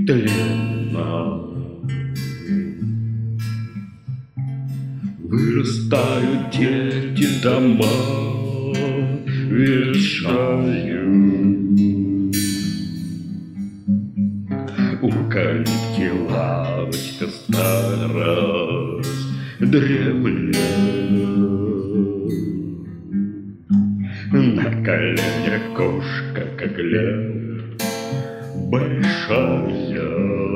тленно. Вырастают дети, дома ветшают. У калитки лавочка старость дремлет. На коленях кошка, как лев, большая.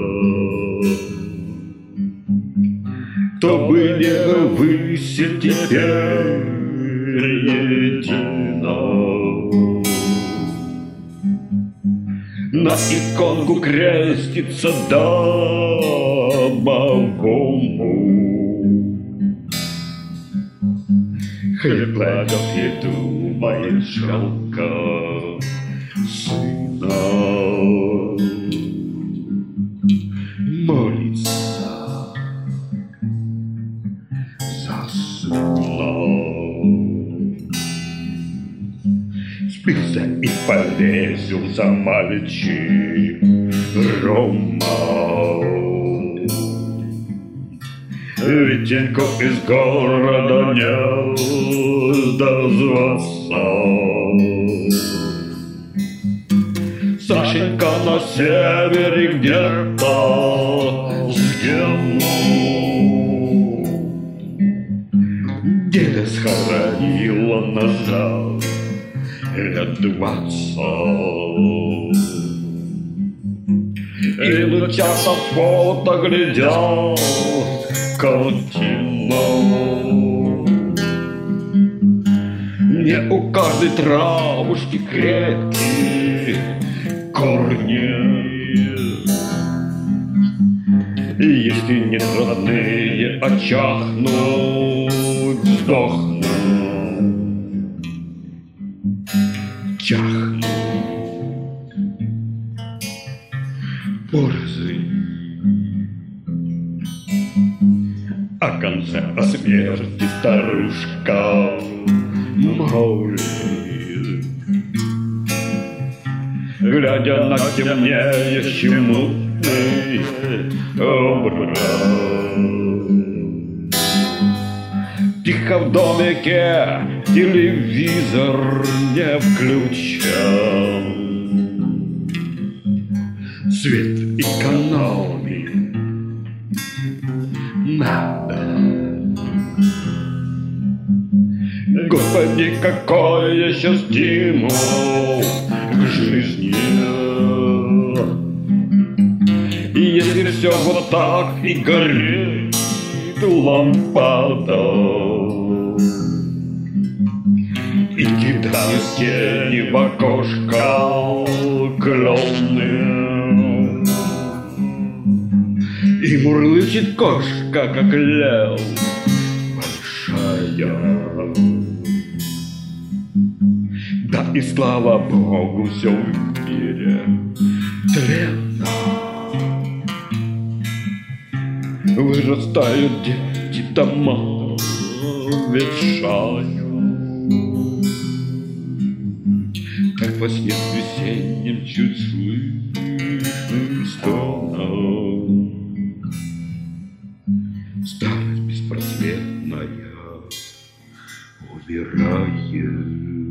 То были выси теперь едино. На иконку крестится домовому. Хлеб кладет и думает жалко сына. Молится, заснул. Спился и полезил за мальчиком. Витеньку из города не дозваться. Сашенька на севере где-то сгинул. Деда схоронила назад лет 20. И лучата фото глядят картину. Не у каждой травушки крепкие корни. И если нет родные, очахнут, сдохнут, чахнут. Порознь. О конце, о смерти старушка молит, глядя на темнеющий мутный образ. Тихо в домике телевизор не включен. Свет экономии надо. Господи, какой еще стимул к жизни. И если все вот так и горит лампада, и кидают тени в окошко клоуны, и мурлычет кошка, как лев, большая. Да и слава Богу, все в мире тленно. Вырастают дети, дома ветшают. Как во сне весеннем чуть слышным стоном. Старость беспросветная умирает.